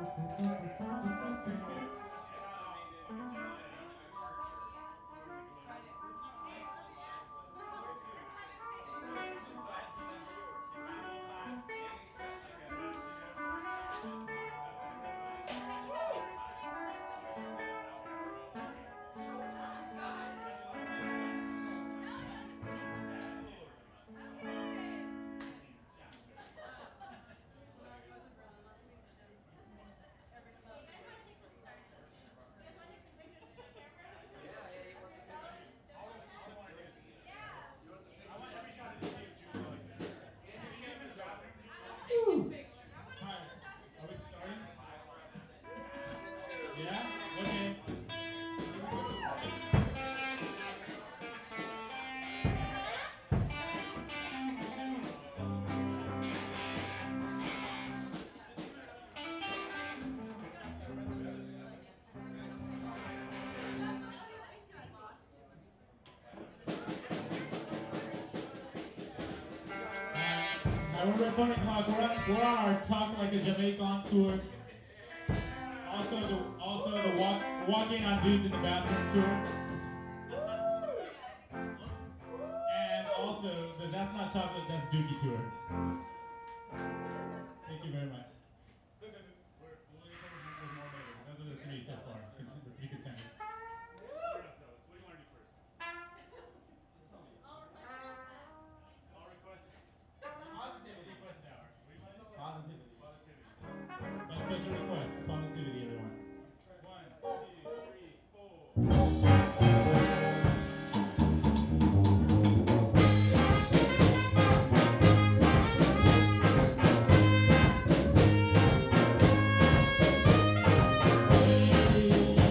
We're at Funny Clock. We're on our Talk Like a Jamaican tour. Also the walking on dudes in the bathroom tour. And also the That's Not Chocolate, That's Dookie tour. Thank you very much. We'll cover more later. Those are the three so far. The three contenders. My special request, positivity, everyone. 1, 2, 3, 4. Hey.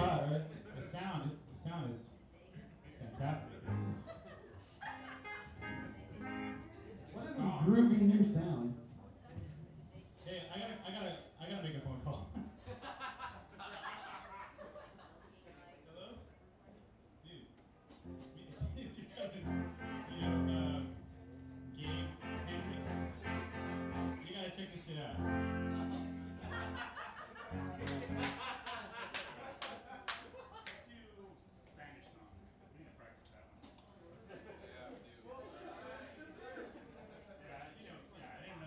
hot, right? The sound is fantastic. What is this groovy new sound? Hey, I gotta make a phone call. Hello? Dude, it's your cousin, Gabe Hendricks. You gotta check this shit out. Spanish song. We need to practice that one. Yeah, it ain't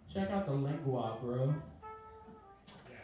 Check out the lingua, bro. Yeah.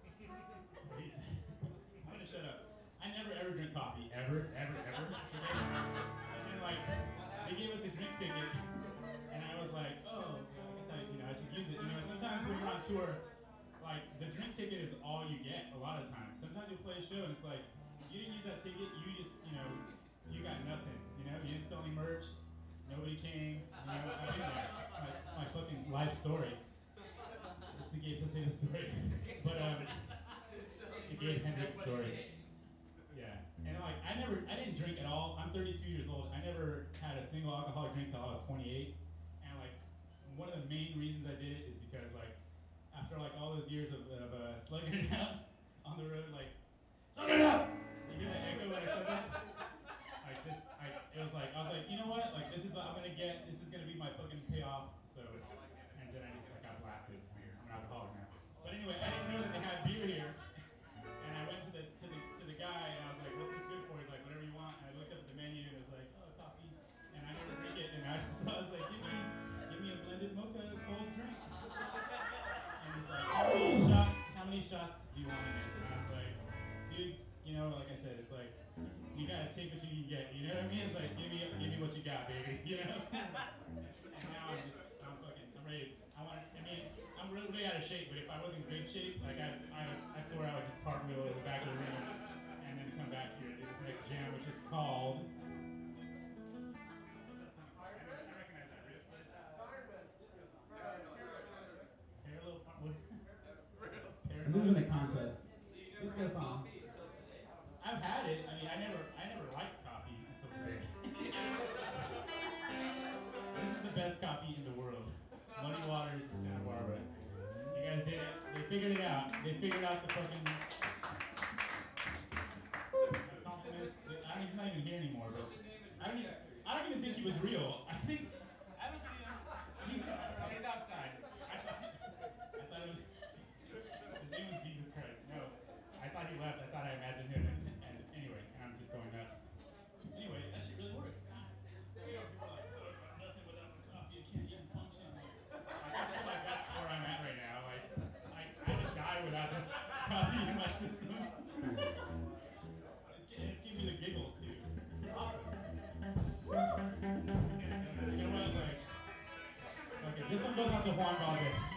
I'm gonna shut up. I never ever drink coffee. Ever. Okay? And then like they gave us a drink ticket and I was like, oh, I guess I should use it. You know, sometimes when you're on tour, like the drink ticket is all you get a lot of times. Sometimes you play a show and it's like, you didn't use that ticket, you just, you got nothing. You didn't sell any merch, nobody came, I've been there. It's my fucking life story. It's the Gabe Saseta story. But the Gabe Hendricks story. Yeah. And like I didn't drink at all. I'm 32 years old. I never had a single alcoholic drink till I was 28. And like one of the main reasons I did it is because like after like all those years of slugging it out on the road, like slugging it out. You hear that echo when I said that? Like this, it was like I was like, you know what? Like this is what I'm gonna get. This is gonna be my fucking payoff. So, and then I just like got blasted. I'm an alcoholic now. But anyway, I didn't know that they had beer here, and I went to the guy and I was like, what's this good for? He's like, whatever you want. And I looked up at the menu and it was like, oh, coffee. And I never drink it. And I was like, give me a blended mocha cold drink. And he's like, how many shots do you want in it? And I was like, dude, like I said, it's like, you gotta take what you can get, you know what I mean? It's like, give me what you got, baby, And now I'm ready. I'm really out of shape, but if I was in good shape, like I swear I would just cartwheel over the back of the room and then come back here to this next jam, which is called. I recognize that riff. This isn't a contest. Disco song. I've had it. I mean, I never liked coffee until today. This is the best coffee in the world. Muddy Waters in Santa Barbara. You guys did it. They figured it out. They figured out the fucking compliments. He's not even here anymore, but I don't even think he was real. I haven't seen him. Jesus Christ. He's outside. I thought it was his name was Jesus Christ. No. I thought he left. I thought I imagined him and anyway, and I'm just going nuts. Anyway, that shit really works. God. People are like, oh, nothing without the coffee, I can't even function. I feel like that's where I'm at right now. I would die without this coffee in my system. It's giving me the giggles too. It's awesome. You know what? Like, okay, this one goes out to Juan Valdez.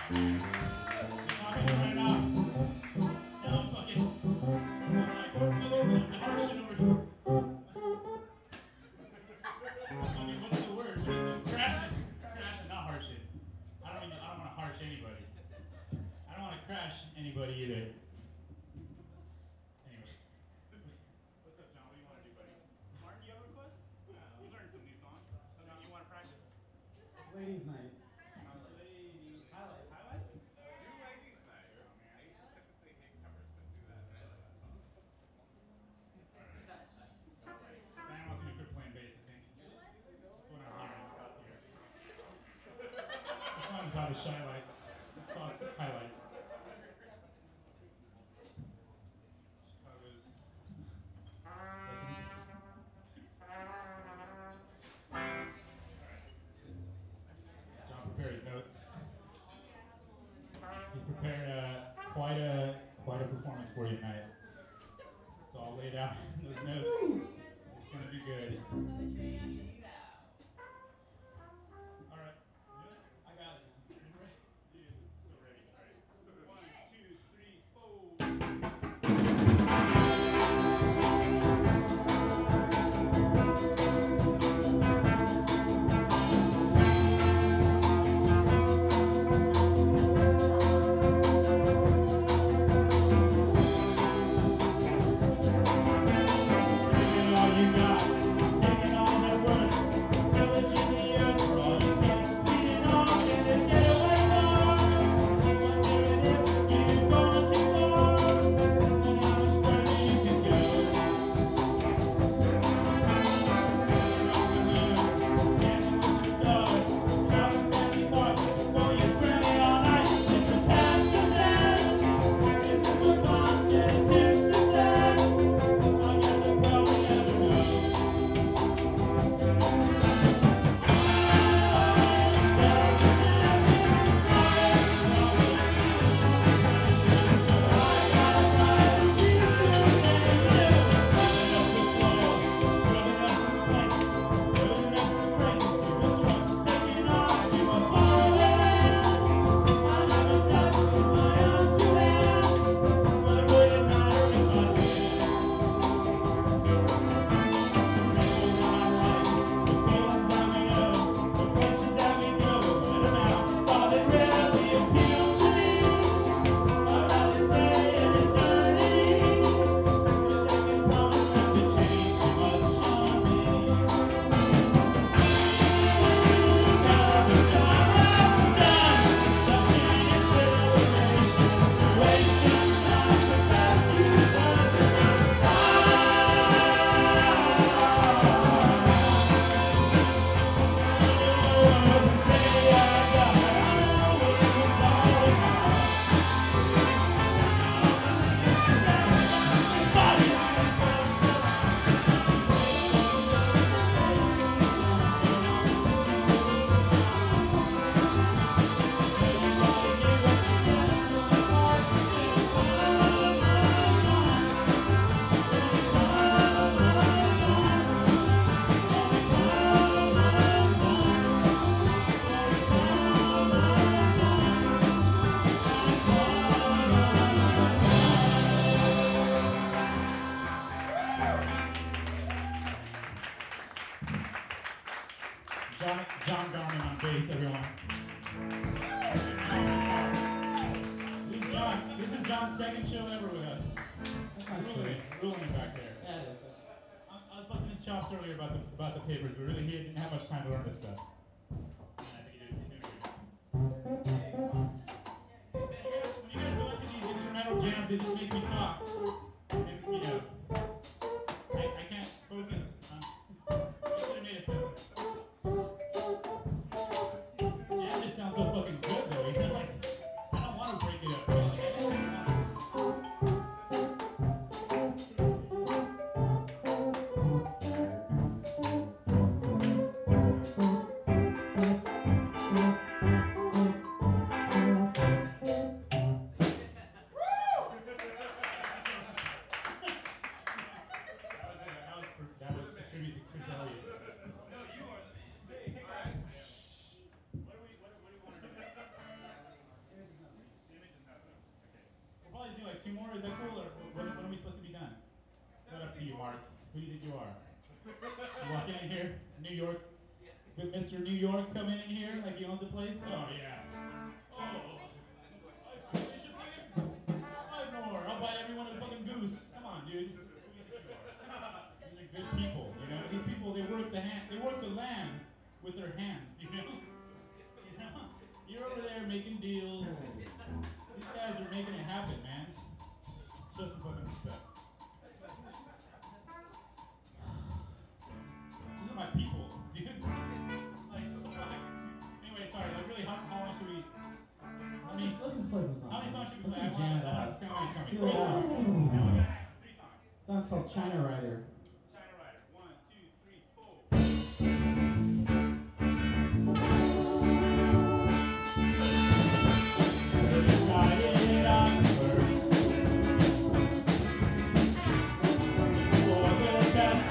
coffee's running off. Now I'm fucking, I'm harsh shit over here. Fucking, what's the word? Crashing, not harshing. I don't want to harsh anybody. I don't want to crash anybody either. Anyway. What's up, John? What do you want to do, buddy? Martin, you have a request? We learned some new songs. Something you want to practice? It's ladies' night. Ladies. Highlights? Do ladies night. Oh, man. I typically hate covers, but do that. I like that song. Dan wants me to quit playing bass, I think. That's what I'm hearing. Stop here. This song's about his shy lights. It's called Highlights. Chicago's John prepared his notes. He's prepared quite a performance for you tonight. It's all laid out in those notes. It's gonna be good. All right, I got it. Dude, so ready. All right, 1, 2, 3, 4. John Garman on bass, everyone. This is John's second show ever with us. That's not true. Ruling it back there. Yeah, it is. I was busting his chops earlier about the papers, but really he didn't have much time to learn this stuff. And I think he's doing good. When you guys go into these instrumental jams, they just make me talk. And, you know, I can't focus on. I should have made a sentence. Jam just sounds so fucking good though. You know, like, I don't want to break it up. like 2 more? Is that cool? Or when are we supposed to be done? It's not up to you, Mark. Who do you think you are? You walking in here? New York? Mr. New York coming in here like he owns a place? Oh, yeah. Oh. We should pay him 5 more. I'll buy everyone a fucking goose. Come on, dude. These are good people, you know? These people, they work the land with their hands, you know? You're over there making deals. These guys are making it happen, man. Show some fucking respect. These are my people, dude. Like, what the fuck? Anyway, sorry, like, really, how long should we... Let's just play some songs. How many songs should we Let's play? just jam it out. Tell me. Feel it 3 out. songs. Now we got 3 songs. Song's called China Rider. China Rider. 1, 2, 3, 4. Decided I'm first for the best.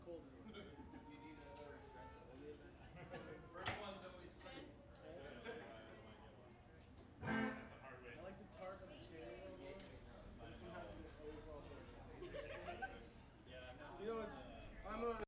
cold is it? You need another espresso. First one's always fun. I like the tart of the cherry a little more. Sometimes it always falls over. You know, it's I'm a